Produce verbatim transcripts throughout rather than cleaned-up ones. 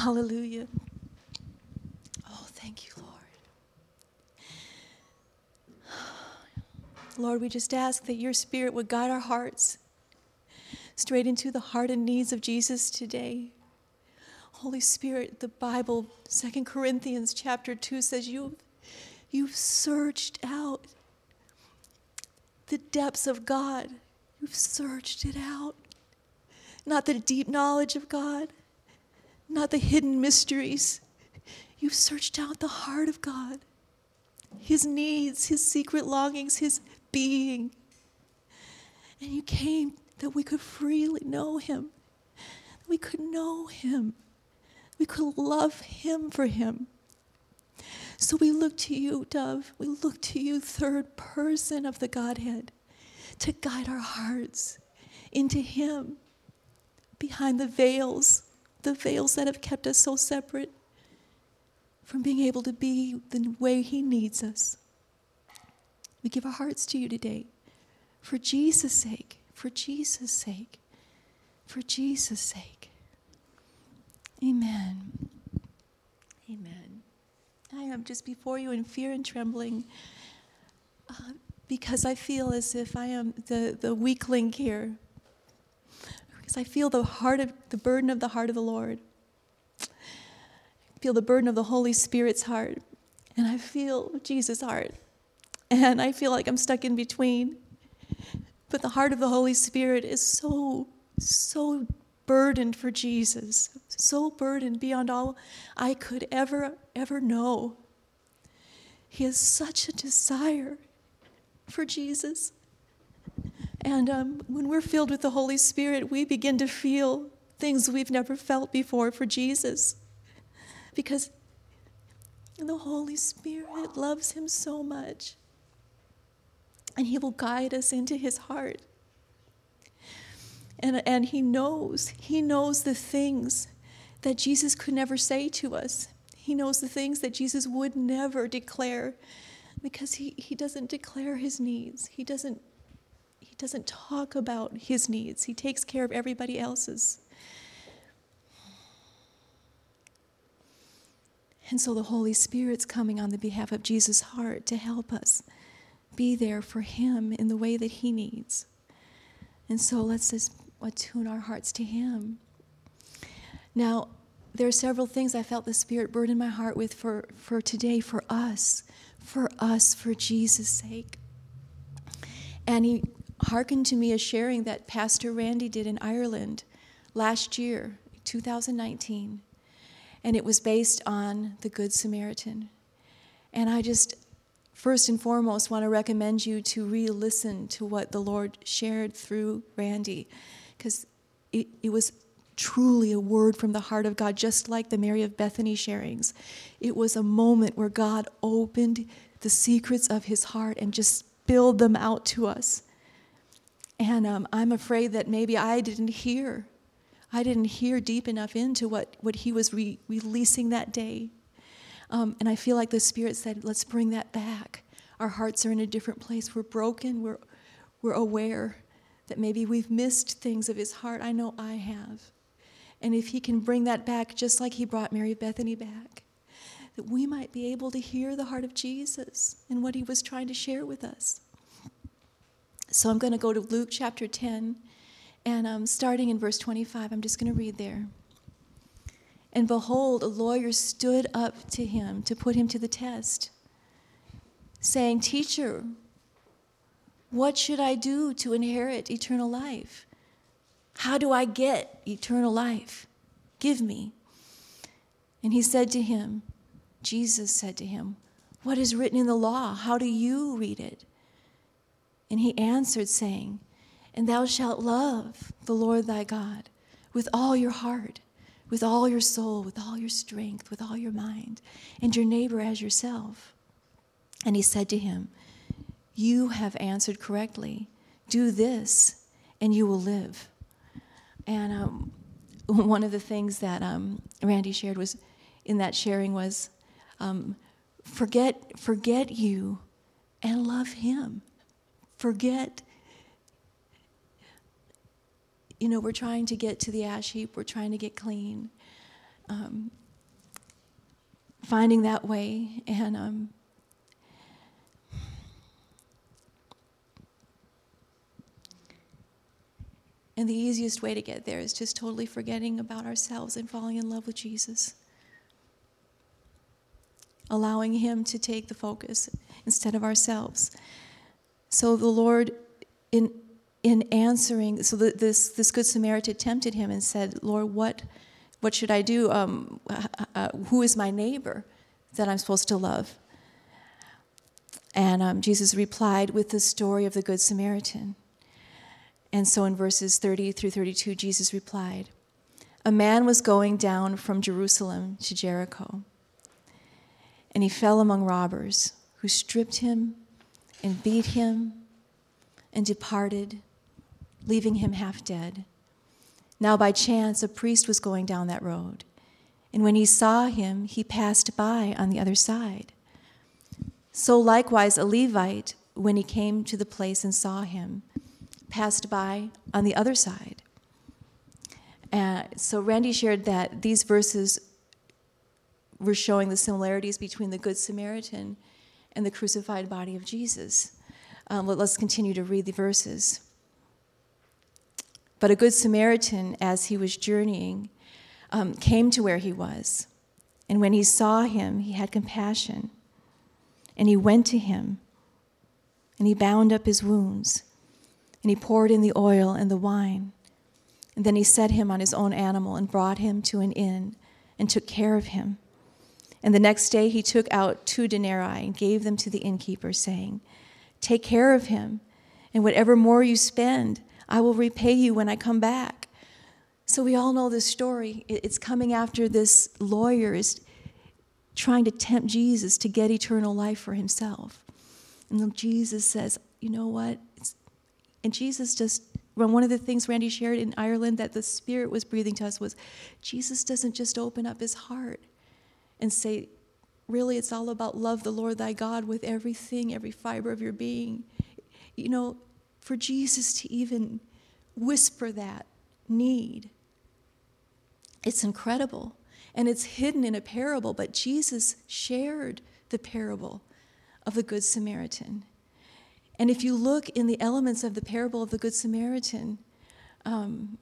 Hallelujah. Oh, thank you, Lord. Lord, we just ask that your Spirit would guide our hearts straight into the heart and needs of Jesus today. Holy Spirit, the Bible, Second Corinthians chapter two says you, you've searched out the depths of God. You've searched it out. Not the deep knowledge of God, not the hidden mysteries. You've searched out the heart of God, his needs, his secret longings, his being. And you came that we could freely know him. We could know him. We could love him for him. So we look to you, Dove. We look to you, third person of the Godhead, to guide our hearts into him, behind the veils, the veils that have kept us so separate from being able to be the way he needs us. We give our hearts to you today for Jesus' sake, for Jesus' sake, for Jesus' sake. Amen. Amen. I am just before you in fear and trembling uh, because I feel as if I am the, the weakling here. Because I feel the heart of the burden of the heart of the Lord. I feel the burden of the Holy Spirit's heart. And I feel Jesus' heart. And I feel like I'm stuck in between. But the heart of the Holy Spirit is so, so burdened for Jesus. So burdened beyond all I could ever, ever know. He has such a desire for Jesus. And um, when we're filled with the Holy Spirit, we begin to feel things we've never felt before for Jesus. Because the Holy Spirit loves him so much. And he will guide us into his heart. And, and he knows, he knows the things that Jesus could never say to us. He knows the things that Jesus would never declare because he, he doesn't declare his needs. He doesn't He doesn't talk about his needs. He takes care of everybody else's. And so the Holy Spirit's coming on the behalf of Jesus' heart to help us be there for him in the way that he needs. And so let's just attune our hearts to him. Now, there are several things I felt the Spirit burden my heart with for, for today, for us, for us, for Jesus' sake. And he hearkened to me a sharing that Pastor Randy did in Ireland last year, two thousand nineteen. And it was based on the Good Samaritan. And I just, first and foremost, want to recommend you to re-listen to what the Lord shared through Randy, because it, it was truly a word from the heart of God, just like the Mary of Bethany sharings. It was a moment where God opened the secrets of his heart and just spilled them out to us. And um, I'm afraid that maybe I didn't hear. I didn't hear deep enough into what, what he was re- releasing that day. Um, and I feel like the Spirit said, let's bring that back. Our hearts are in a different place. We're broken. We're, we're aware that maybe we've missed things of his heart. I know I have. And if he can bring that back, just like he brought Mary Bethany back, that we might be able to hear the heart of Jesus and what he was trying to share with us. So I'm going to go to Luke chapter ten, and um, starting in verse twenty-five, I'm just going to read there. And behold, a lawyer stood up to him to put him to the test, saying, Teacher, what should I do to inherit eternal life? How do I get eternal life? Give me. And he said to him, Jesus said to him, What is written in the law? How do you read it? And he answered, saying, And thou shalt love the Lord thy God with all your heart, with all your soul, with all your strength, with all your mind, and your neighbor as yourself. And he said to him, You have answered correctly. Do this, and you will live. And um, one of the things that um, Randy shared was, in that sharing was, um, forget, forget you and love him. Forget. You know, we're trying to get to the ash heap. We're trying to get clean. um, finding that way. And um, and the easiest way to get there is just totally forgetting about ourselves and falling in love with Jesus. Allowing him to take the focus instead of ourselves. So the Lord, in in answering, so the, this this Good Samaritan tempted him and said, Lord, what what should I do? Um, uh, who is my neighbor that I'm supposed to love? And um, Jesus replied with the story of the Good Samaritan. And so in verses thirty through thirty-two, Jesus replied, a man was going down from Jerusalem to Jericho, and he fell among robbers who stripped him and beat him and departed, leaving him half dead. Now by chance a priest was going down that road, and when he saw him, he passed by on the other side. So likewise a Levite, when he came to the place and saw him, passed by on the other side. Uh, so Randy shared that these verses were showing the similarities between the Good Samaritan and the crucified body of Jesus. Um, let, let's continue to read the verses. But a Good Samaritan, as he was journeying, um, came to where he was. And when he saw him, he had compassion. And he went to him, and he bound up his wounds, and he poured in the oil and the wine. And then he set him on his own animal and brought him to an inn and took care of him. And the next day he took out two denarii and gave them to the innkeeper, saying, take care of him, and whatever more you spend, I will repay you when I come back. So we all know this story. It's coming after this lawyer is trying to tempt Jesus to get eternal life for himself. And then Jesus says, you know what? It's, and Jesus just, one of the things Randy shared in Ireland that the Spirit was breathing to us was, Jesus doesn't just open up his heart and say, really, it's all about love the Lord thy God with everything, every fiber of your being. You know, for Jesus to even whisper that need, it's incredible. And it's hidden in a parable, but Jesus shared the parable of the Good Samaritan. And if you look in the elements of the parable of the Good Samaritan, um,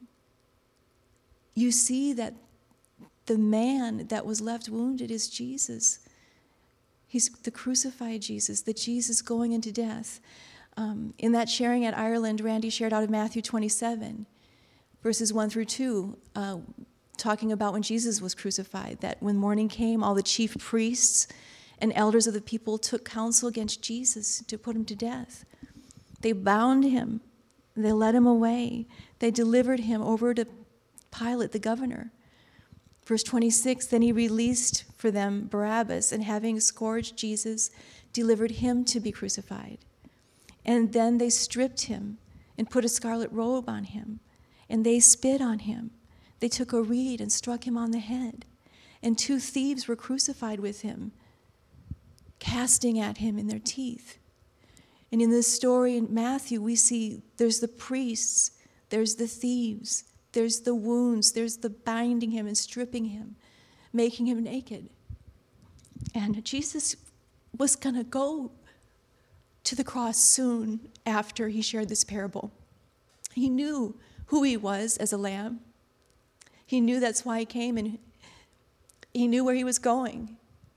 you see that the man that was left wounded is Jesus. He's the crucified Jesus, the Jesus going into death. Um, in that sharing at Ireland, Randy shared out of Matthew twenty-seven, verses one through two, uh, talking about when Jesus was crucified, that when morning came, all the chief priests and elders of the people took counsel against Jesus to put him to death. They bound him. They led him away. They delivered him over to Pilate, the governor. Verse twenty-six, then he released for them Barabbas, and having scourged Jesus, delivered him to be crucified. And then they stripped him and put a scarlet robe on him, and they spit on him. They took a reed and struck him on the head. And two thieves were crucified with him, casting at him in their teeth. And in this story in Matthew, we see there's the priests, there's the thieves, there's the wounds, there's the binding him and stripping him, making him naked. And Jesus was going to go to the cross soon after he shared this parable. He knew who he was as a lamb. He knew that's why he came, and he knew where he was going.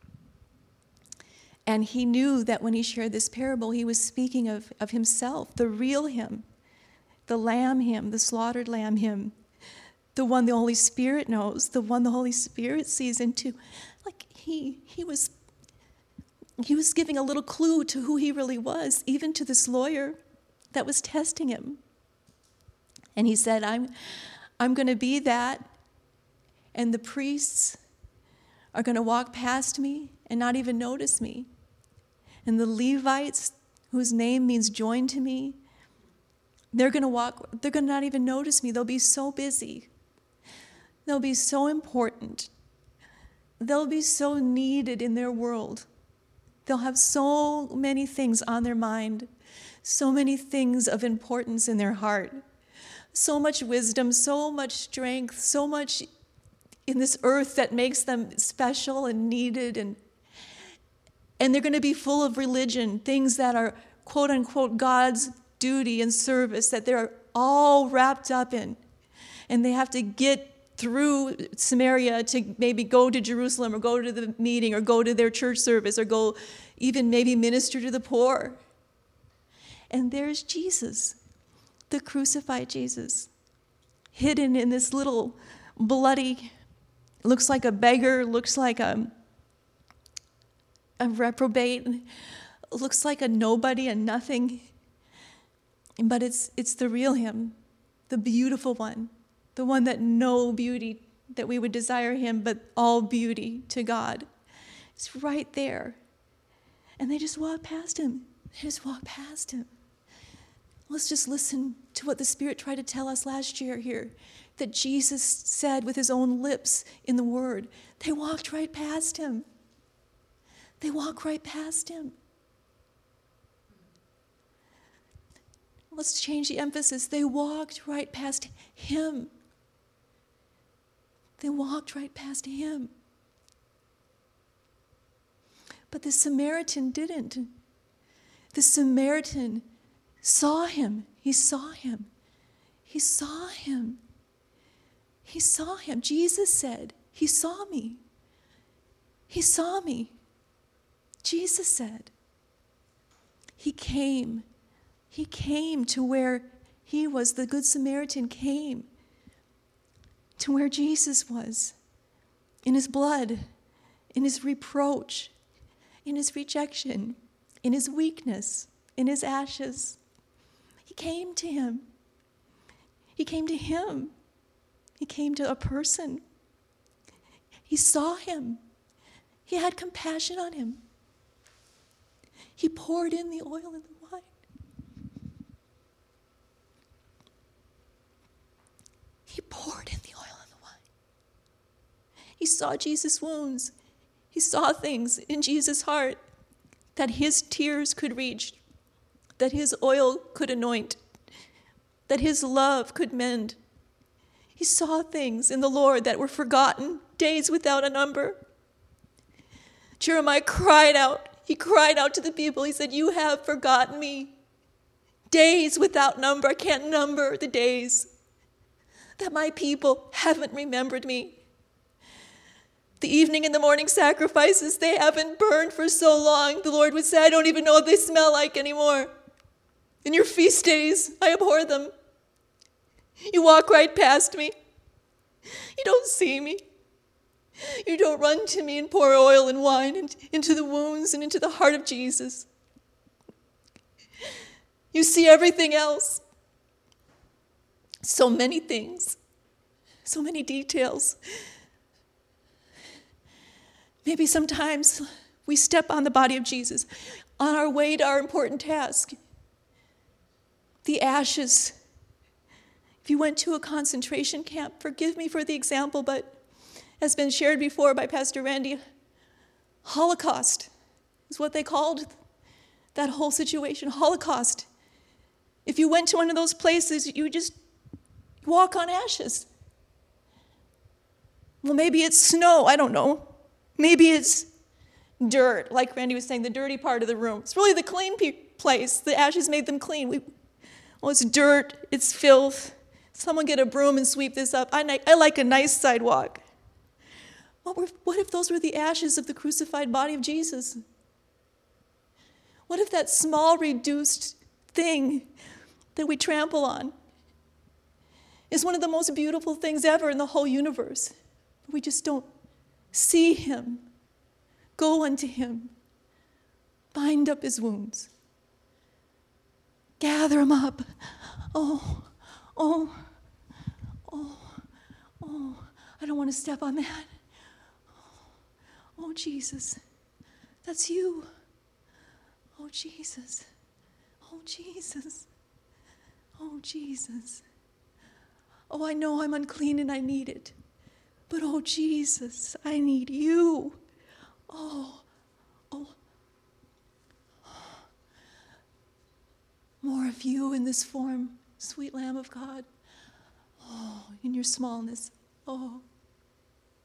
And he knew that when he shared this parable, he was speaking of, of himself, the real him, the lamb him, the slaughtered lamb him, the one the Holy Spirit knows, the one the Holy Spirit sees into. Like he he was he was giving a little clue to who he really was, even to this lawyer that was testing him. And he said, I'm I'm going to be that. And the priests are going to walk past me and not even notice me. And the Levites, whose name means joined to me, they're going to walk, they're going to not even notice me. They'll be so busy. They'll be so important. They'll be so needed in their world. They'll have so many things on their mind, so many things of importance in their heart, so much wisdom, so much strength, so much in this earth that makes them special and needed, and and they're going to be full of religion, things that are quote unquote God's duty and service that they're all wrapped up in. And they have to get through Samaria to maybe go to Jerusalem or go to the meeting or go to their church service or go even maybe minister to the poor. And there's Jesus, the crucified Jesus, hidden in this little bloody, looks like a beggar, looks like a, a reprobate, looks like a nobody and nothing. But it's it's the real him, the beautiful one, the one that no beauty that we would desire him, but all beauty to God. It's right there. And they just walk past him. They just walk past him. Let's just listen to what the Spirit tried to tell us last year here, that Jesus said with his own lips in the Word. They walked right past him. They walk right past him. Let's change the emphasis. They walked right past him. They walked right past him. But the Samaritan didn't. The Samaritan saw him. He saw him. He saw him. He saw him. Jesus said, he saw me. He saw me. Jesus said. He came. He came to where he was. The Good Samaritan came to where Jesus was, in his blood, in his reproach, in his rejection, in his weakness, in his ashes. He came to him. He came to him. He came to a person. He saw him. He had compassion on him. He poured in the oil and the wine. He poured in the oil and the wine. He saw Jesus' wounds. He saw things in Jesus' heart that his tears could reach, that his oil could anoint, that his love could mend. He saw things in the Lord that were forgotten, days without a number. Jeremiah cried out. He cried out to the people. He said, you have forgotten me. Days without number. I can't number the days that my people haven't remembered me. The evening and the morning sacrifices, they haven't burned for so long. The Lord would say, I don't even know what they smell like anymore. In your feast days, I abhor them. You walk right past me. You don't see me. You don't run to me and pour oil and wine into the wounds and into the heart of Jesus. You see everything else. So many things. So many details. Maybe sometimes we step on the body of Jesus on our way to our important task. The ashes. If you went to a concentration camp, forgive me for the example, but has been shared before by Pastor Randy, Holocaust is what they called that whole situation, Holocaust. If you went to one of those places, you would just walk on ashes. Well, maybe it's snow, I don't know. Maybe it's dirt, like Randy was saying, the dirty part of the room. It's really the clean pe- place. The ashes made them clean. We, well, it's dirt, it's filth. Someone get a broom and sweep this up. I, I like a nice sidewalk. What, were, what if those were the ashes of the crucified body of Jesus? What if that small, reduced thing that we trample on is one of the most beautiful things ever in the whole universe? We just don't see him. Go unto him. Bind up his wounds. Gather him up. Oh, oh, oh, oh. I don't want to step on that. Oh, Jesus, that's you. Oh, Jesus. Oh, Jesus. Oh, Jesus. Oh, I know I'm unclean and I need it. But, oh, Jesus, I need you. Oh, oh. More of you in this form, sweet Lamb of God. Oh, in your smallness. Oh.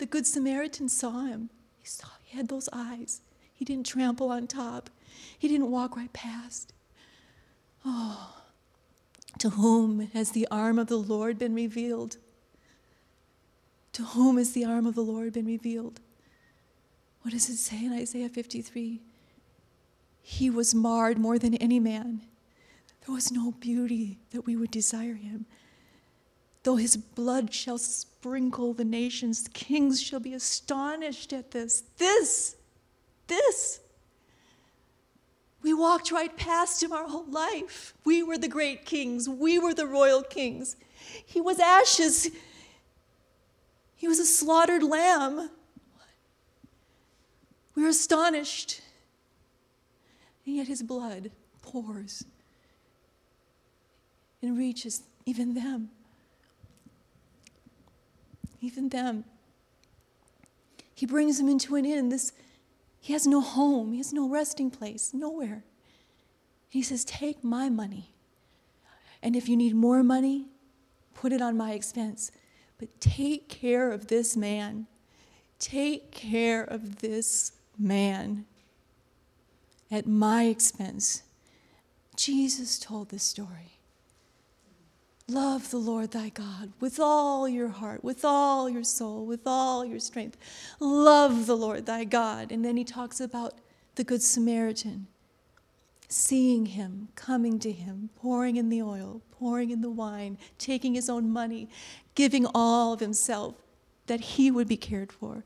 The Good Samaritan saw him. He saw he had those eyes. He didn't trample on top. He didn't walk right past. Oh, to whom has the arm of the Lord been revealed? To whom has the arm of the Lord been revealed? What does it say in Isaiah fifty-three? He was marred more than any man. There was no beauty that we would desire him. Though his blood shall sprinkle the nations, kings shall be astonished at this. This, this. We walked right past him our whole life. We were the great kings. We were the royal kings. He was ashes. He was a slaughtered lamb. We were astonished. And yet his blood pours and reaches even them. Even them. He brings them into an inn. This, he has no home. He has no resting place. Nowhere. He says, take my money. And if you need more money, put it on my expense. But take care of this man. Take care of this man at my expense. Jesus told this story. Love the Lord thy God with all your heart, with all your soul, with all your strength. Love the Lord thy God. And then he talks about the Good Samaritan, seeing him, coming to him, pouring in the oil, pouring in the wine, taking his own money, giving all of himself that he would be cared for.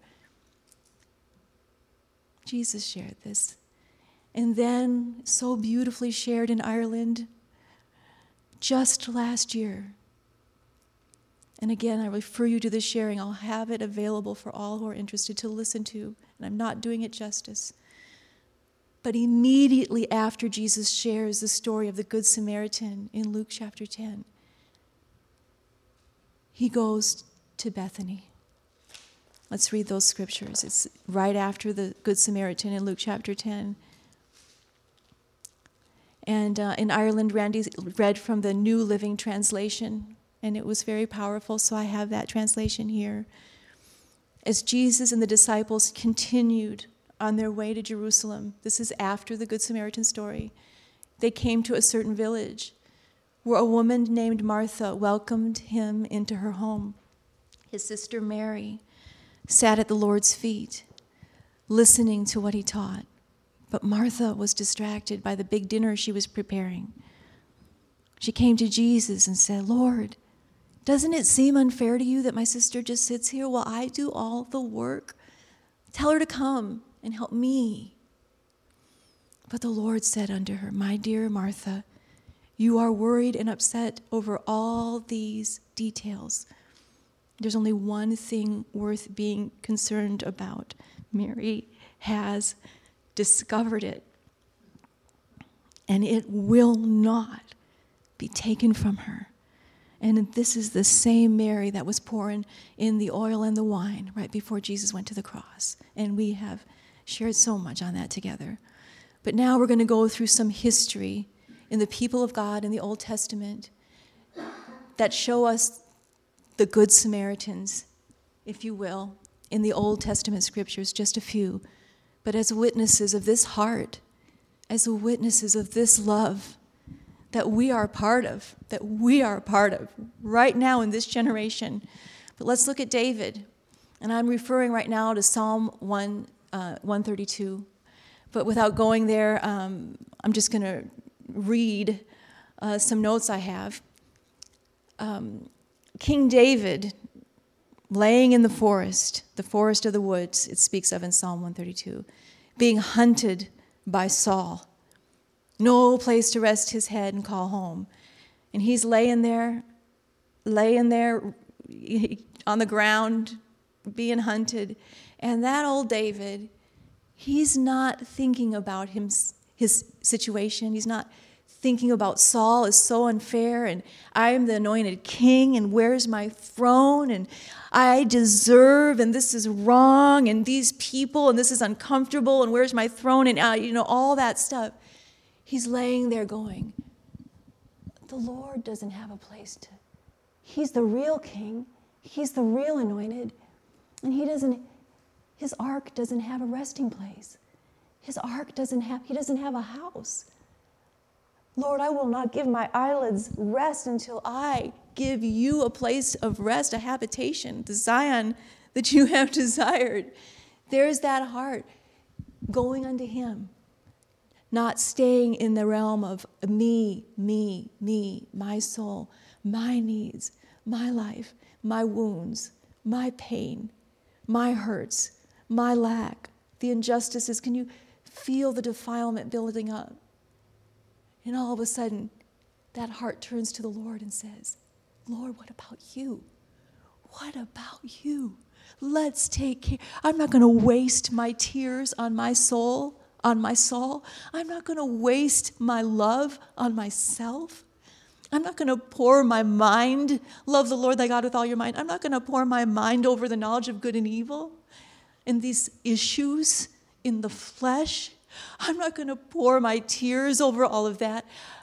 Jesus shared this. And then, so beautifully shared in Ireland, just last year. And again, I refer you to the sharing. I'll have it available for all who are interested to listen to, and I'm not doing it justice. But immediately after Jesus shares the story of the Good Samaritan in Luke chapter ten, he goes to Bethany. Let's read those scriptures. It's right after the Good Samaritan in Luke chapter ten. And uh, in Ireland, Randy read from the New Living Translation, and it was very powerful, so I have that translation here. As Jesus and the disciples continued on their way to Jerusalem, this is after the Good Samaritan story, they came to a certain village where a woman named Martha welcomed him into her home. His sister Mary sat at the Lord's feet, listening to what he taught. But Martha was distracted by the big dinner she was preparing. She came to Jesus and said, Lord, doesn't it seem unfair to you that my sister just sits here while I do all the work? Tell her to come and help me. But the Lord said unto her, my dear Martha, you are worried and upset over all these details. There's only one thing worth being concerned about. Mary has discovered it, and it will not be taken from her. And this is the same Mary that was pouring in the oil and the wine right before Jesus went to the cross. And we have shared so much on that together. But now we're going to go through some history in the people of God in the Old Testament that show us the Good Samaritans, if you will, in the Old Testament scriptures, just a few. But as witnesses of this heart, as witnesses of this love that we are a part of, that we are a part of right now in this generation. But let's look at David. And I'm referring right now to Psalm one, uh, one thirty-two. But without going there, um, I'm just going to read uh, some notes I have. Um, King David, laying in the forest, the forest of the woods, it speaks of in Psalm one thirty-two, being hunted by Saul. No place to rest his head and call home. And he's laying there, laying there on the ground, being hunted. And that old David, he's not thinking about him, his situation. He's not thinking about Saul is so unfair, and I am the anointed king, and where's my throne, and I deserve, and this is wrong, and these people, and this is uncomfortable, and where's my throne, and uh, you know, all that stuff. He's laying there going, the Lord doesn't have a place to, he's the real king, he's the real anointed, And he doesn't, his ark doesn't have a resting place. His ark doesn't have, he doesn't have a house. Lord, I will not give my eyelids rest until I give you a place of rest, a habitation, the Zion that you have desired. There's that heart going unto him, not staying in the realm of me, me, me, my soul, my needs, my life, my wounds, my pain, my hurts, my lack, the injustices. Can you feel the defilement building up? And all of a sudden, that heart turns to the Lord and says, Lord, what about you? What about you? Let's take care. I'm not going to waste my tears on my soul, on my soul. I'm not going to waste my love on myself. I'm not going to pour my mind, love the Lord thy God with all your mind. I'm not going to pour my mind over the knowledge of good and evil and these issues in the flesh. I'm not going to pour my tears over all of that.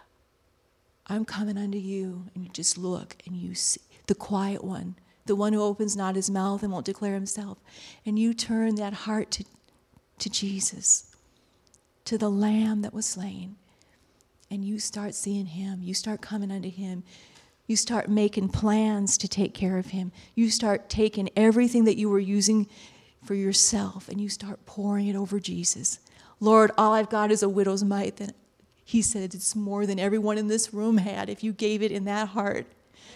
I'm coming unto you, and you just look, and you see the quiet one, the one who opens not his mouth and won't declare himself. And you turn that heart to, to Jesus, to the Lamb that was slain. And you start seeing him. You start coming unto him. You start making plans to take care of him. You start taking everything that you were using for yourself, and you start pouring it over Jesus. Lord, all I've got is a widow's mite. Then he said, it's more than everyone in this room had if you gave it in that heart.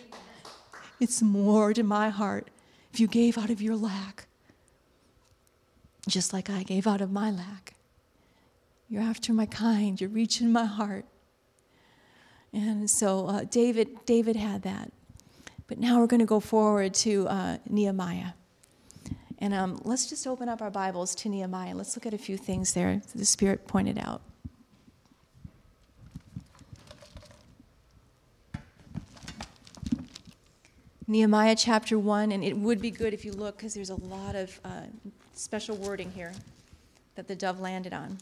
It's more to my heart if you gave out of your lack, just like I gave out of my lack. You're after my kind. You're reaching my heart. And so uh, David, David had that. But now we're going to go forward to uh, Nehemiah. And um, let's just open up our Bibles to Nehemiah. Let's look at a few things there that the Spirit pointed out. Nehemiah chapter one, and it would be good if you look, because there's a lot of uh, special wording here that the dove landed on.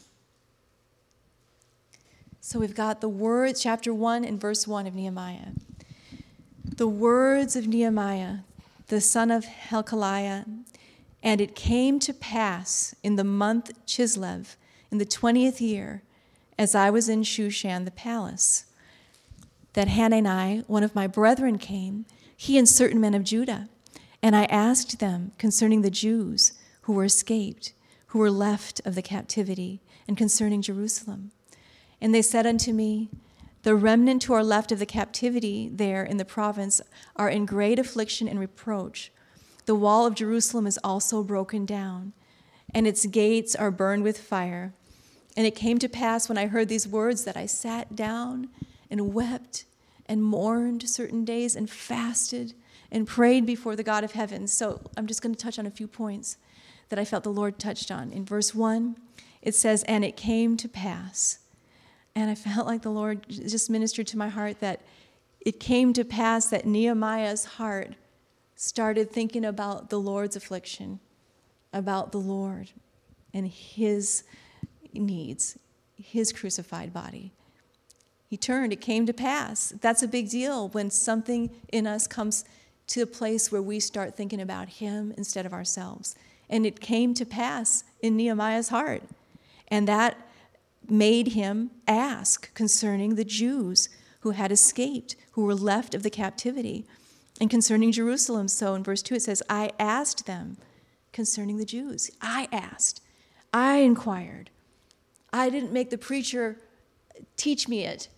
So we've got the words, chapter one and verse one of Nehemiah. The words of Nehemiah, the son of Hilkiah. And it came to pass in the month Chislev, in the twentieth year, as I was in Shushan the palace, that Hanani, one of my brethren, came, he and certain men of Judah. And I asked them concerning the Jews who were escaped, who were left of the captivity, and concerning Jerusalem. And they said unto me, the remnant who are left of the captivity there in the province are in great affliction and reproach. The wall of Jerusalem is also broken down, and its gates are burned with fire. And it came to pass when I heard these words that I sat down and wept and mourned certain days and fasted and prayed before the God of heaven. So I'm just going to touch on a few points that I felt the Lord touched on. In verse one, it says, and it came to pass. And I felt like the Lord just ministered to my heart that it came to pass that Nehemiah's heart started thinking about the Lord's affliction, about the Lord and his needs, his crucified body. He turned, it came to pass. That's a big deal when something in us comes to a place where we start thinking about him instead of ourselves. And it came to pass in Nehemiah's heart. And that made him ask concerning the Jews who had escaped, who were left of the captivity. And concerning Jerusalem, so in verse two it says, I asked them concerning the Jews. I asked. I inquired. I didn't make the preacher teach me it.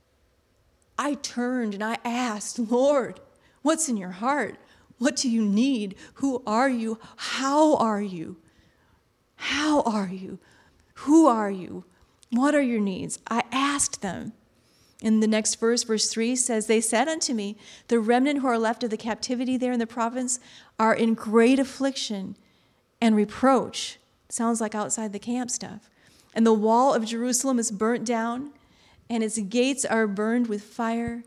I turned and I asked, Lord, what's in your heart? What do you need? Who are you? How are you? How are you? Who are you? What are your needs? I asked them. In the next verse, verse three says, they said unto me, the remnant who are left of the captivity there in the province are in great affliction and reproach. Sounds like outside the camp stuff. And the wall of Jerusalem is burnt down, and its gates are burned with fire.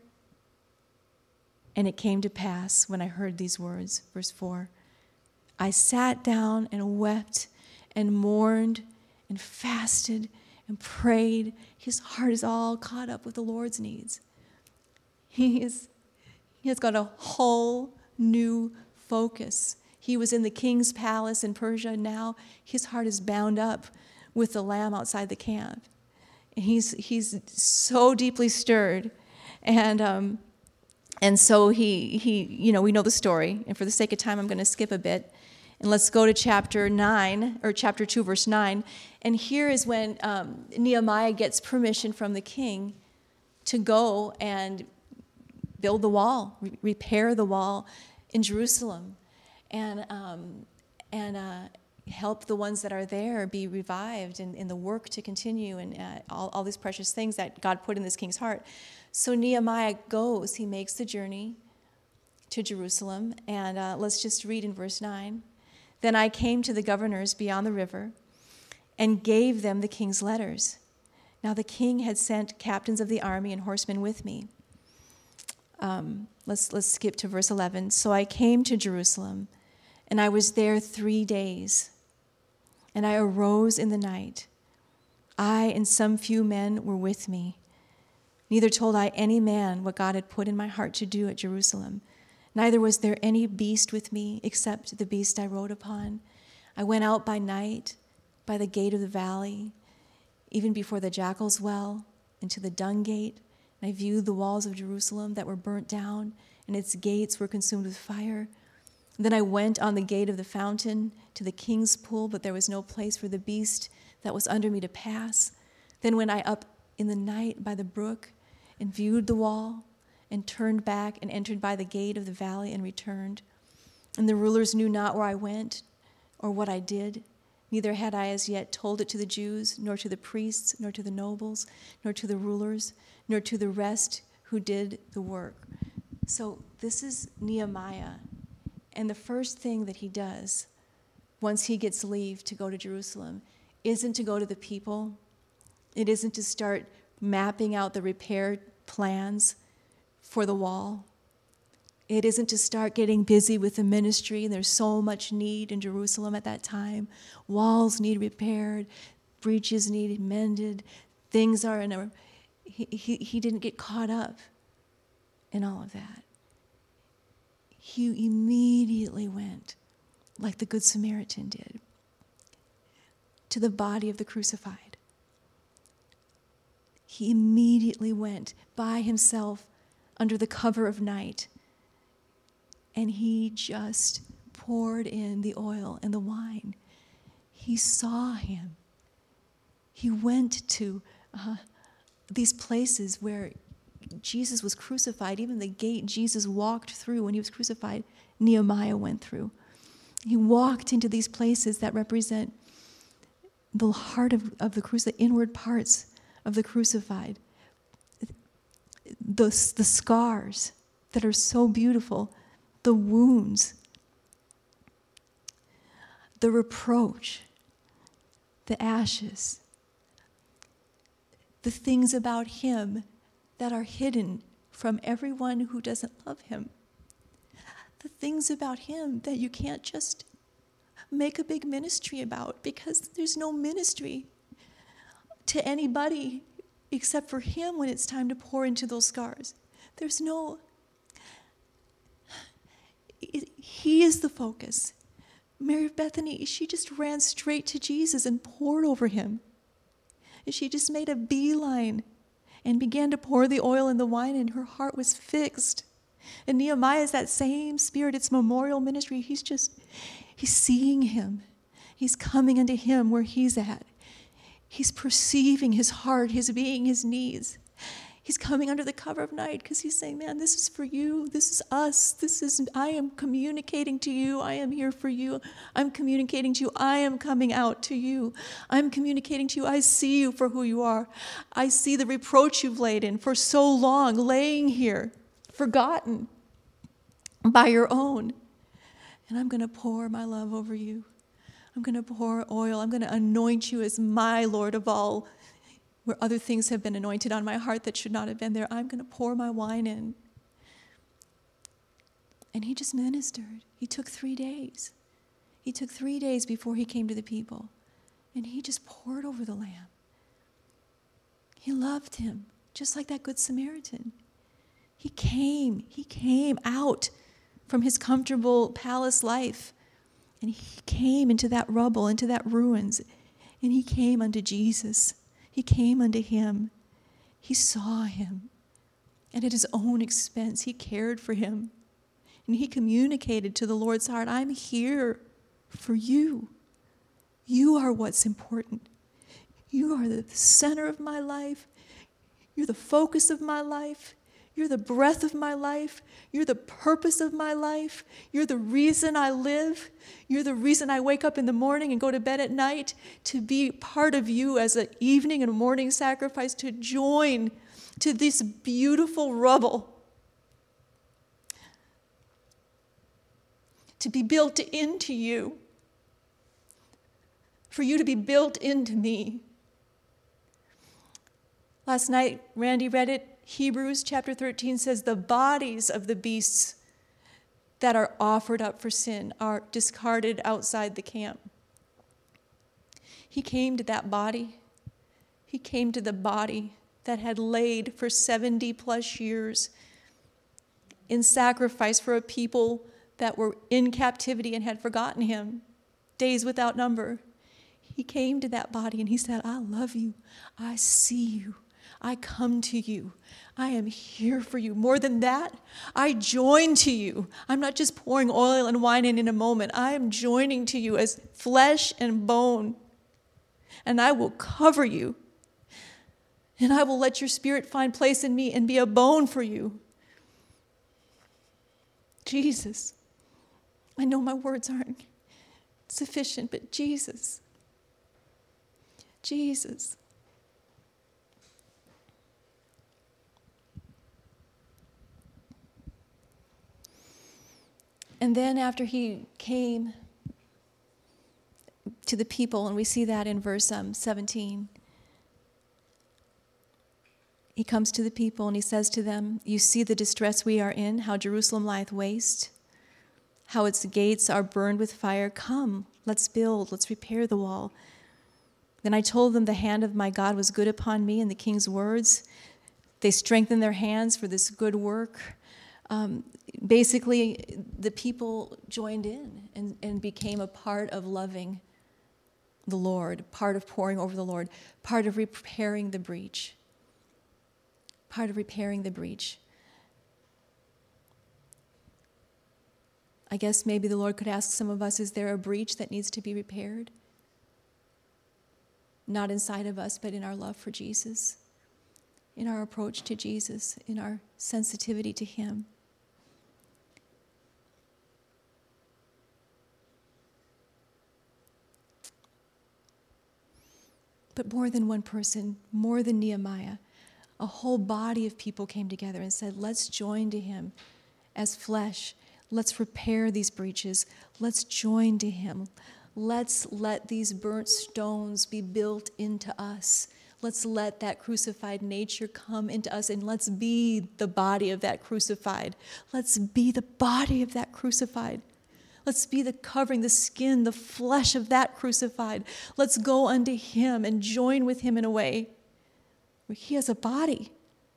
And it came to pass when I heard these words, verse four, I sat down and wept and mourned and fasted and prayed. His heart is all caught up with the Lord's needs. He is, he has got a whole new focus. He was in the king's palace in Persia, and now his heart is bound up with the lamb outside the camp. And he's he's so deeply stirred. And um, and so he he you know, we know the story. And for the sake of time, I'm going to skip a bit. And let's go to chapter nine, or chapter two, verse nine. And here is when um, Nehemiah gets permission from the king to go and build the wall, re- repair the wall in Jerusalem, and um, and uh, help the ones that are there be revived, and, and the work to continue, and uh, all, all these precious things that God put in this king's heart. So Nehemiah goes, he makes the journey to Jerusalem, and uh, let's just read in verse nine. Then I came to the governors beyond the river and gave them the king's letters. Now the king had sent captains of the army and horsemen with me. Um, let's let's skip to verse eleven. So I came to Jerusalem, and I was there three days. And I arose in the night. I and some few men were with me. Neither told I any man what God had put in my heart to do at Jerusalem. Neither was there any beast with me except the beast I rode upon. I went out by night by the gate of the valley, even before the jackal's well, into the dung gate. And I viewed the walls of Jerusalem that were burnt down, and its gates were consumed with fire. And then I went on the gate of the fountain to the king's pool, but there was no place for the beast that was under me to pass. Then went I up in the night by the brook and viewed the wall, and turned back and entered by the gate of the valley and returned. And the rulers knew not where I went or what I did. Neither had I as yet told it to the Jews, nor to the priests, nor to the nobles, nor to the rulers, nor to the rest who did the work. So this is Nehemiah. And the first thing that he does once he gets leave to go to Jerusalem isn't to go to the people. It isn't to start mapping out the repair plans for the wall. It isn't to start getting busy with the ministry, and there's so much need in Jerusalem at that time. Walls need repaired, breaches need mended, things are in a... He, he, he didn't get caught up in all of that. He immediately went, like the Good Samaritan did, to the body of the crucified. He immediately went by himself under the cover of night, and he just poured in the oil and the wine. He saw him. He went to uh, these places where Jesus was crucified. Even the gate Jesus walked through when he was crucified, Nehemiah went through. He walked into these places that represent the heart of, of the crucified, the inward parts of the crucified. The, the scars that are so beautiful, the wounds, the reproach, the ashes, the things about him that are hidden from everyone who doesn't love him, the things about him that you can't just make a big ministry about, because there's no ministry to anybody except for him when it's time to pour into those scars. There's no... He is the focus. Mary of Bethany, she just ran straight to Jesus and poured over him. And she just made a beeline and began to pour the oil and the wine, and her heart was fixed. And Nehemiah is that same spirit. It's memorial ministry. He's just, he's seeing him. He's coming into him where he's at. He's perceiving his heart, his being, his needs. He's coming under the cover of night because he's saying, man, this is for you. This is us. This is, I am communicating to you. I am here for you. I'm communicating to you. I am coming out to you. I'm communicating to you. I see you for who you are. I see the reproach you've laid in for so long, laying here, forgotten by your own. And I'm going to pour my love over you. I'm going to pour oil. I'm going to anoint you as my Lord of all. Where other things have been anointed on my heart that should not have been there, I'm going to pour my wine in. And he just ministered. He took three days. He took three days before he came to the people. And he just poured over the Lamb. He loved him, just like that Good Samaritan. He came. He came out from his comfortable palace life And he came into that rubble, into that ruins, and he came unto Jesus. He came unto him. He saw him. And at his own expense, he cared for him. And he communicated to the Lord's heart, I'm here for you. You are what's important. You are the center of my life. You're the focus of my life. You're the breath of my life. You're the purpose of my life. You're the reason I live. You're the reason I wake up in the morning and go to bed at night, to be part of you as an evening and morning sacrifice, to join to this beautiful rubble, to be built into you, for you to be built into me. Last night, Randy read it. Hebrews chapter thirteen says the bodies of the beasts that are offered up for sin are discarded outside the camp. He came to that body. He came to the body that had laid for seventy plus years in sacrifice for a people that were in captivity and had forgotten him, days without number. He came to that body and he said, I love you. I see you. I come to you. I am here for you. More than that, I join to you. I'm not just pouring oil and wine in in a moment. I am joining to you as flesh and bone. And I will cover you. And I will let your spirit find place in me and be a bone for you. Jesus. I know my words aren't sufficient, but Jesus. Jesus. And then after he came to the people, and we see that in verse um, seventeen, he comes to the people and he says to them, you see the distress we are in, how Jerusalem lieth waste, how its gates are burned with fire. Come, let's build, let's repair the wall. Then I told them the hand of my God was good upon me, and the king's words. They strengthened their hands for this good work. Um, basically, the people joined in and, and became a part of loving the Lord, part of pouring over the Lord, part of repairing the breach, part of repairing the breach. I guess maybe the Lord could ask some of us, is there a breach that needs to be repaired? Not inside of us, but in our love for Jesus, in our approach to Jesus, in our sensitivity to him. But more than one person, more than Nehemiah, a whole body of people came together and said, let's join to him as flesh. Let's repair these breaches. Let's join to him. Let's let these burnt stones be built into us. Let's let that crucified nature come into us, and let's be the body of that crucified. Let's be the body of that crucified. Let's be the covering, the skin, the flesh of that crucified. Let's go unto him and join with him in a way where he has a body,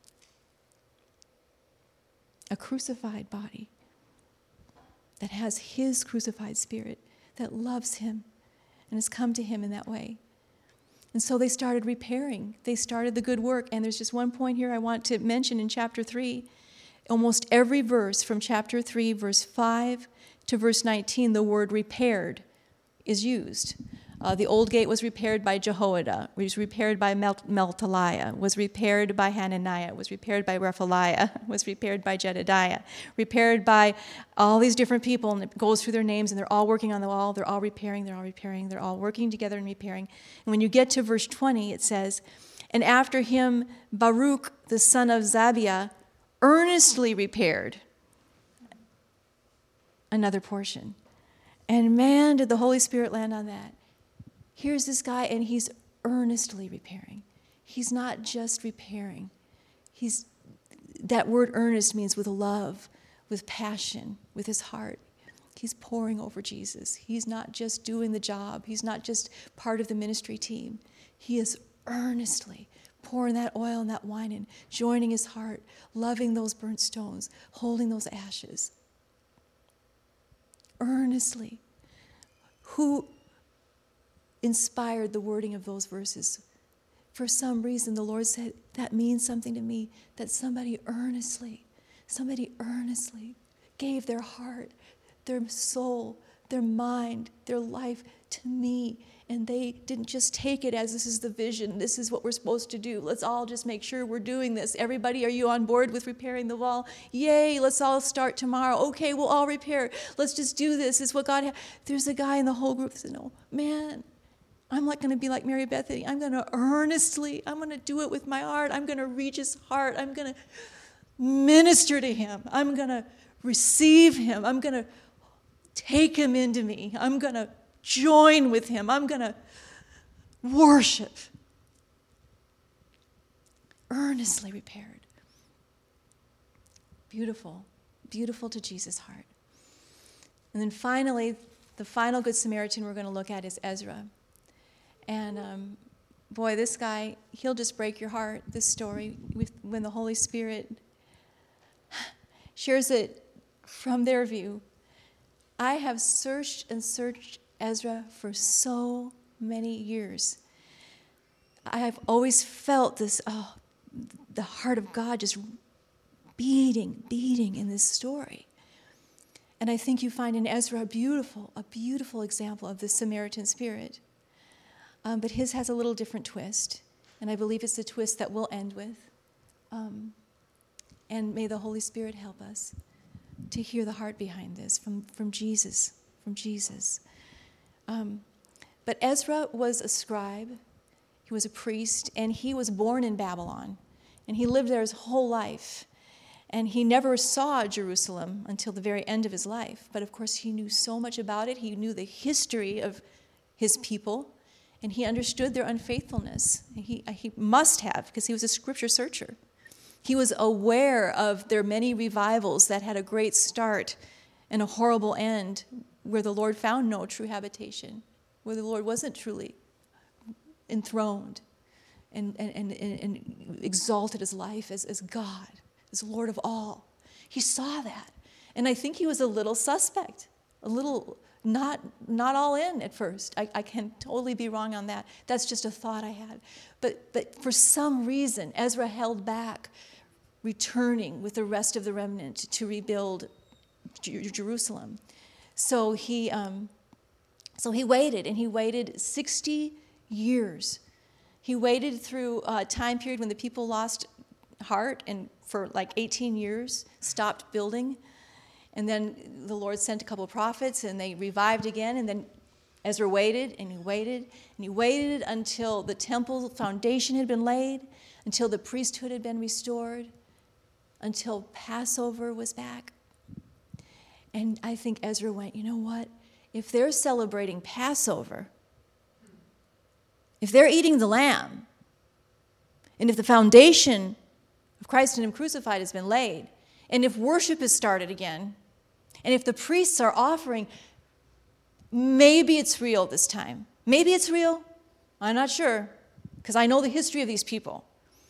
a crucified body that has his crucified spirit, that loves him and has come to him in that way. And so they started repairing. They started the good work. And there's just one point here I want to mention in chapter three. Almost every verse from chapter three, verse five to verse nineteen, the word repaired is used. Uh, the old gate was repaired by Jehoiada, was repaired by Mel- Meltaliah, was repaired by Hananiah, was repaired by Rephaliah, was repaired by Jedediah, repaired by all these different people, and it goes through their names, and they're all working on the wall, they're all repairing, they're all repairing, they're all working together and repairing. And when you get to verse twenty, it says, and after him Baruch, the son of Zabiah, earnestly repaired another portion. And man, did the Holy Spirit land on that. Here's this guy, and he's earnestly repairing. He's not just repairing. He's, that word earnest means with love, with passion, with his heart. He's pouring over Jesus. He's not just doing the job. He's not just part of the ministry team. He is earnestly pouring that oil and that wine in, joining his heart, loving those burnt stones, holding those ashes. Earnestly. who inspired the wording of those verses. For some reason, the Lord said, that means something to me, that somebody earnestly, somebody earnestly gave their heart, their soul, their mind, their life to me. And they didn't just take it as this is the vision, this is what we're supposed to do. Let's all just make sure we're doing this. Everybody, are you on board with repairing the wall? Yay, let's all start tomorrow. Okay, we'll all repair. Let's just do this. This is what God has. There's a guy in the whole group that said, no, man, I'm not going to be like Mary Bethany. I'm going to earnestly, I'm going to do it with my heart. I'm going to reach his heart. I'm going to minister to him. I'm going to receive him. I'm going to take him into me. I'm going to join with him. I'm going to worship. Earnestly repaired. Beautiful. Beautiful to Jesus' heart. And then finally, the final Good Samaritan we're going to look at is Ezra. And um, boy, this guy, he'll just break your heart, this story, with, when the Holy Spirit shares it from their view. I have searched and searched Ezra for so many years. I have always felt this, oh, the heart of God just beating, beating in this story. And I think you find in Ezra a beautiful, a beautiful example of the Samaritan spirit. Um, but his has a little different twist, and I believe it's the twist that we'll end with. Um, and may the Holy Spirit help us to hear the heart behind this from, from Jesus, from Jesus. Um, but Ezra was a scribe, he was a priest, and he was born in Babylon, and he lived there his whole life. And he never saw Jerusalem until the very end of his life. But of course, he knew so much about it. He knew the history of his people, and he understood their unfaithfulness. He, he must have, because he was a scripture searcher. He was aware of their many revivals that had a great start and a horrible end, where the Lord found no true habitation, where the Lord wasn't truly enthroned and, and, and, and exalted his life as, as God, as Lord of all. He saw that. And I think he was a little suspect, a little not not all in at first. I, I can totally be wrong on that. That's just a thought I had. But, but for some reason, Ezra held back returning with the rest of the remnant to rebuild Jerusalem. So he, um, so he waited, and he waited sixty years. He waited through a time period when the people lost heart and for like eighteen years stopped building. And then the Lord sent a couple of prophets, and they revived again. And then Ezra waited, and he waited, and he waited until the temple foundation had been laid, until the priesthood had been restored, until Passover was back. And I think Ezra went, you know what? If they're celebrating Passover, if they're eating the lamb, and if the foundation of Christ and him crucified has been laid, and if worship is started again, and if the priests are offering, maybe it's real this time. Maybe it's real. I'm not sure, because I know the history of these people.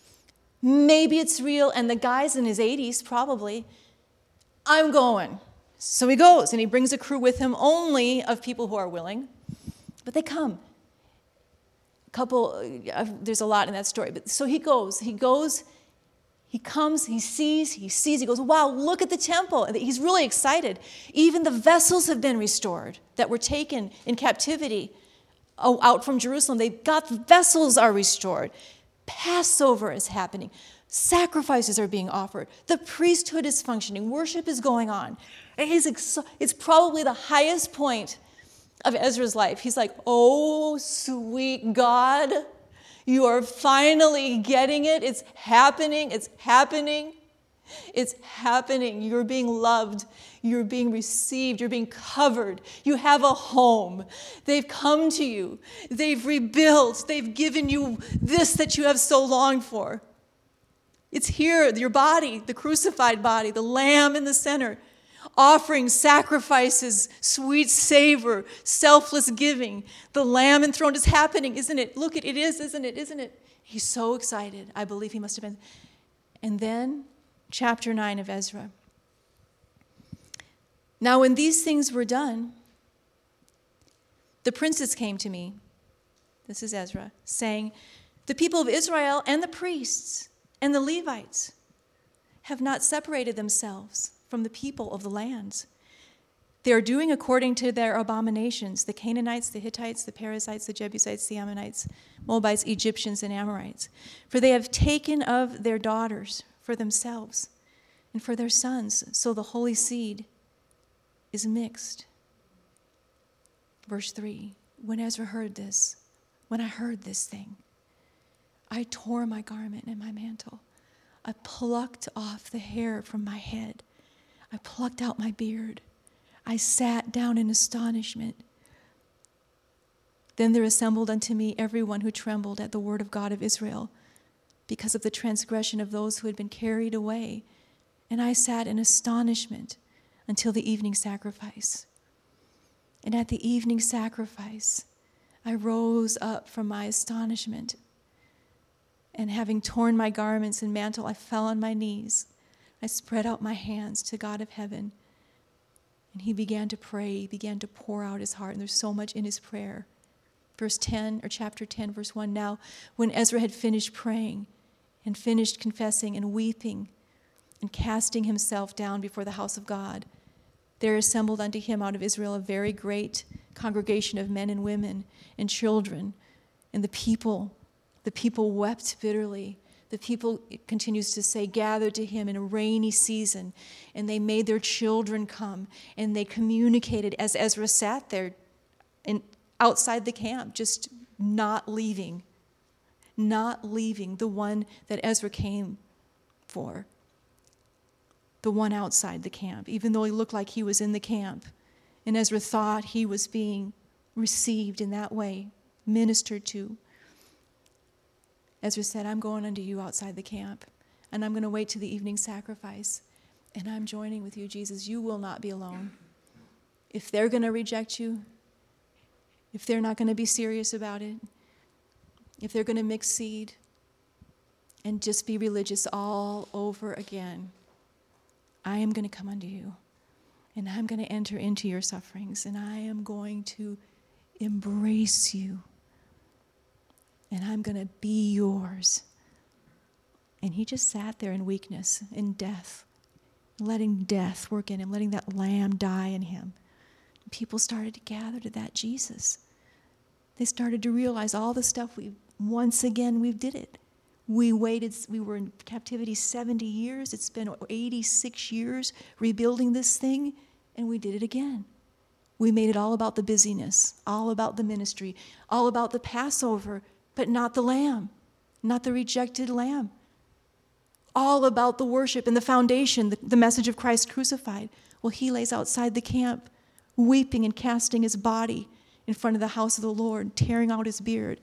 Maybe it's real, and the guy's in his eighties, probably. I'm going. So he goes, and he brings a crew with him only of people who are willing. But they come. A couple, uh, there's a lot in that story. But so he goes. He goes. He comes, he sees, he sees, he goes, wow, look at the temple. And he's really excited. Even the vessels have been restored that were taken in captivity out from Jerusalem. They got, the vessels are restored. Passover is happening. Sacrifices are being offered. The priesthood is functioning. Worship is going on. And he's ex- it's probably the highest point of Ezra's life. He's like, oh, sweet God. You are finally getting it. It's happening. It's happening. It's happening. You're being loved. You're being received. You're being covered. You have a home. They've come to you. They've rebuilt. They've given you this that you have so longed for. It's here, your body, the crucified body, the lamb in the center, offering sacrifices, sweet savor, selfless giving. The lamb enthroned is happening, isn't it? Look, it is, isn't it? Isn't it? He's so excited. I believe he must have been. And then, chapter nine of Ezra. Now, when these things were done, The princes came to me, this is Ezra, saying, the people of Israel and the priests and the Levites have not separated themselves from the people of the lands. They are doing according to their abominations, the Canaanites, the Hittites, the Perizzites, the Jebusites, the Ammonites, Moabites, Egyptians, and Amorites. For they have taken of their daughters for themselves and for their sons, so the holy seed is mixed. Verse three, when Ezra heard this, when I heard this thing, I tore my garment and my mantle. I plucked off the hair from my head. I plucked out my beard. I sat down in astonishment. Then there assembled unto me everyone who trembled at the word of God of Israel, because of the transgression of those who had been carried away. And I sat in astonishment until the evening sacrifice. And at the evening sacrifice, I rose up from my astonishment. And having torn my garments and mantle, I fell on my knees. I spread out my hands to God of heaven. And he began to pray, he began to pour out his heart. And there's so much in his prayer. Verse ten, or chapter ten, verse one. Now, when Ezra had finished praying and finished confessing and weeping and casting himself down before the house of God, there assembled unto him out of Israel a very great congregation of men and women and children. And the people, the people wept bitterly. The people, it continues to say, gathered to him in a rainy season, and they made their children come, and they communicated as Ezra sat there in, outside the camp, just not leaving, not leaving the one that Ezra came for, the one outside the camp, even though he looked like he was in the camp. And Ezra thought he was being received in that way, ministered to. Ezra said, I'm going unto you outside the camp, and I'm going to wait to the evening sacrifice, and I'm joining with you, Jesus. You will not be alone. If they're going to reject you, if they're not going to be serious about it, if they're going to mix seed and just be religious all over again, I am going to come unto you, and I'm going to enter into your sufferings, and I am going to embrace you. And I'm going to be yours. And he just sat there in weakness, in death, letting death work in him, letting that lamb die in him. People started to gather to that Jesus. They started to realize all the stuff we, once again, we did it. We waited, we were in captivity seventy years. It's been eighty-six years rebuilding this thing, and we did it again. We made it all about the busyness, all about the ministry, all about the Passover, but not the lamb, not the rejected lamb. All about the worship and the foundation, the, the message of Christ crucified. Well, he lays outside the camp, weeping and casting his body in front of the house of the Lord, tearing out his beard.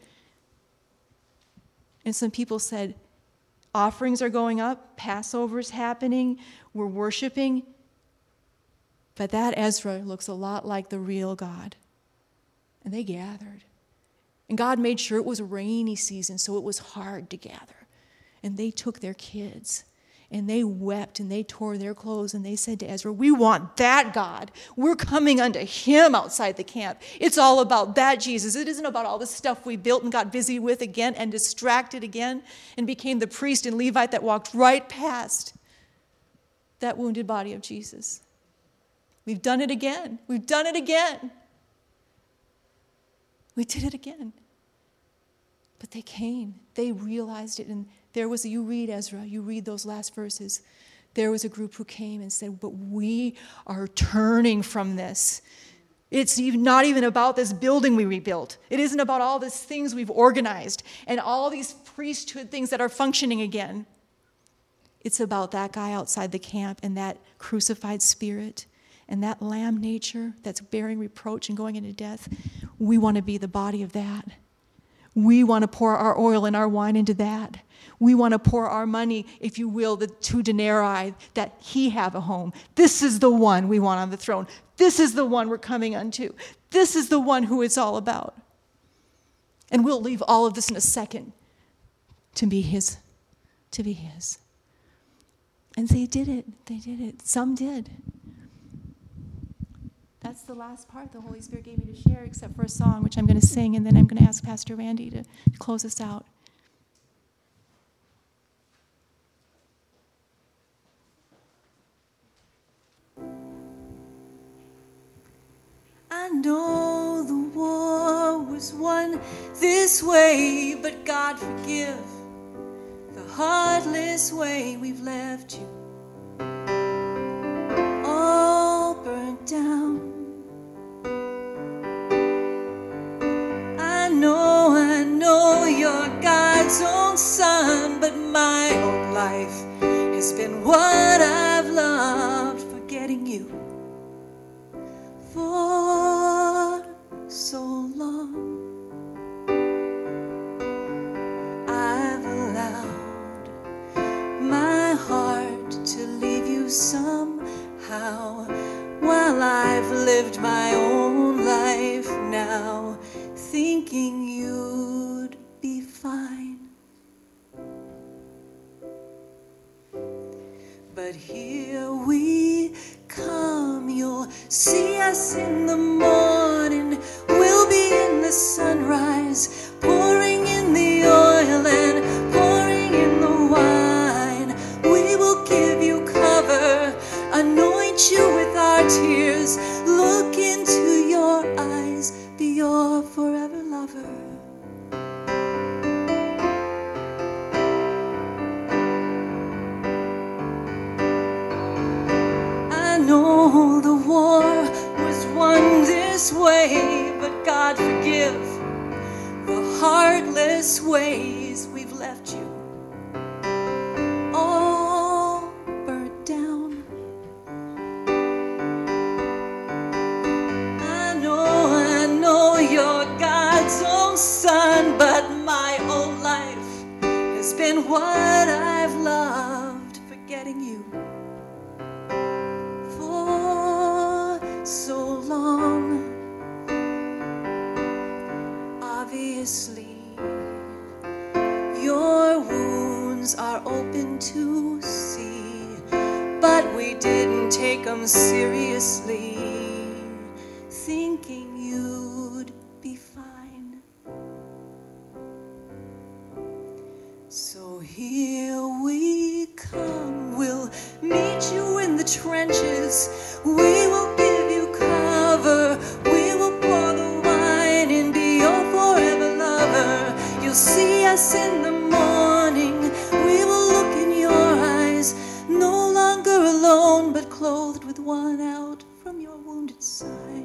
And some people said, offerings are going up, Passover's happening, we're worshiping. But that Ezra looks a lot like the real God. And they gathered. And God made sure it was a rainy season, so it was hard to gather. And they took their kids, and they wept, and they tore their clothes, and they said to Ezra, we want that God. We're coming unto him outside the camp. It's all about that Jesus. It isn't about all the stuff we built and got busy with again and distracted again and became the priest and Levite that walked right past that wounded body of Jesus. We've done it again. We've done it again. We did it again. But they came. They realized it. And there was, you read Ezra, you read those last verses. There was a group who came and said, but we are turning from this. It's even not even about this building we rebuilt. It isn't about all these things we've organized and all these priesthood things that are functioning again. It's about that guy outside the camp and that crucified spirit and that lamb nature that's bearing reproach and going into death. We want to be the body of that. We want to pour our oil and our wine into that. We want to pour our money, if you will, the two denarii, that he have a home. This is the one we want on the throne. This is the one we're coming unto. This is the one who it's all about. And we'll leave all of this in a second to be his, to be his. And they did it. They did it. Some did. That's that's the last part the Holy Spirit gave me to share, except for a song, which I'm going to sing, and then I'm going to ask Pastor Randy to, to close us out. I know the war was won this way, but God forgive the heartless way we've left you all burnt down. I know, I know you're God's own son, but my own life has been what I've loved, forgetting you for so long. I've allowed my heart to leave you somehow, while I've lived my own life now, thinking you'd be fine. But here we come, you'll see us in the morning, we'll be in the sunrise, pouring in the oil and pouring in the wine. We will give you cover, anoint you with our tears, look into your eyes, be your forever lover. I know the war was won this way, but God forgive the heartless ways we've left you all burnt down. I know, I know you're God's own son, but my own life has been what I've loved, forgetting you so long. Obviously, your wounds are open to see, but we didn't take them seriously, thinking you'd be fine. So here we come, we'll meet you in the trenches, we will give you cover, we will pour the wine and be your forever lover. You'll see us in the morning, we will look in your eyes, no longer alone, but clothed with one out from your wounded side.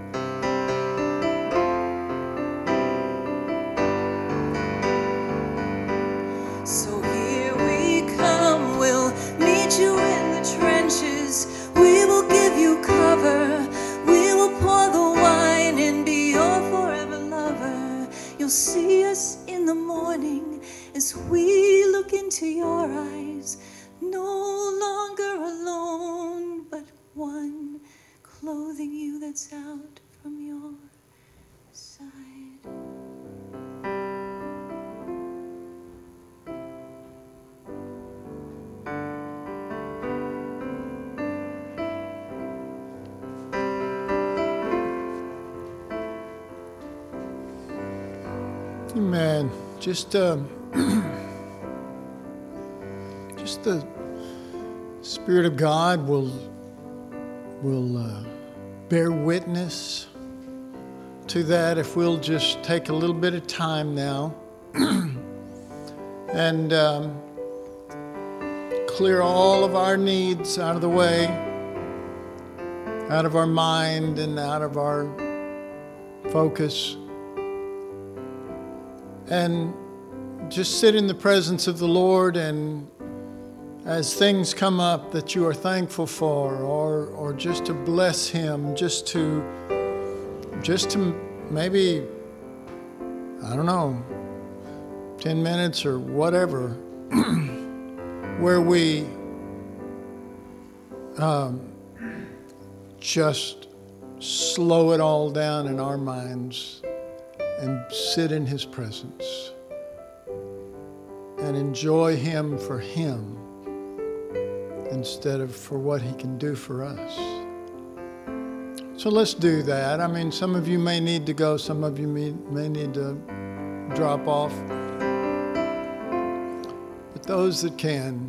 So here we come, we'll meet you in the trenches, we will give you cover, we will pour the wine and be your forever lover. You'll see us in the morning as we look into your eyes, no longer alone, but one, clothing you that's out from your side. Amen. Just, um, just the Spirit of God will will uh, bear witness to that if we'll just take a little bit of time now and um, clear all of our needs out of the way, out of our mind and out of our focus. And just sit in the presence of the Lord, and as things come up that you are thankful for, or or just to bless Him, just to just to maybe, I don't know, ten minutes or whatever, where we um, just slow it all down in our minds and sit in His presence and enjoy Him for Him instead of for what He can do for us. So let's do that. I mean, some of you may need to go, some of you may, may need to drop off. But those that can,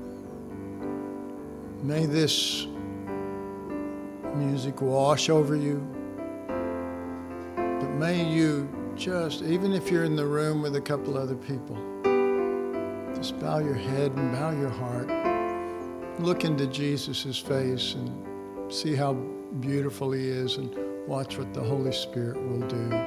may this music wash over you. But may you just, even if you're in the room with a couple other people, just bow your head and bow your heart. Look into Jesus' face and see how beautiful he is, and watch what the Holy Spirit will do.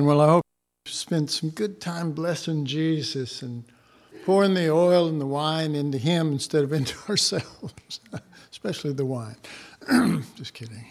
Amen. Well, I hope you spent some good time blessing Jesus and pouring the oil and the wine into him instead of into ourselves, especially the wine. Just kidding.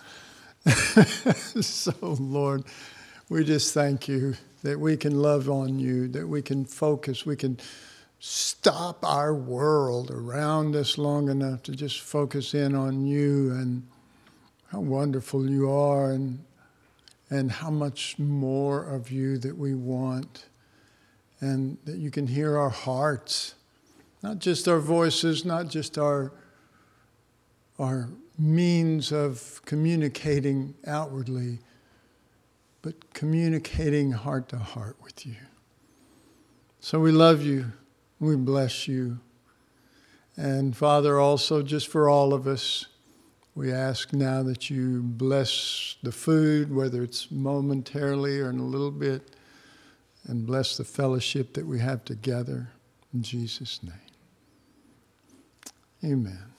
So, Lord, we just thank you that we can love on you, that we can focus, we can stop our world around us long enough to just focus in on you and how wonderful you are, and and how much more of you that we want, and that you can hear our hearts, not just our voices, not just our our means of communicating outwardly, but communicating heart to heart with you. So we love you, we bless you. And Father, also just for all of us, we ask now that you bless the food, whether it's momentarily or in a little bit, and bless the fellowship that we have together. In Jesus' name, amen.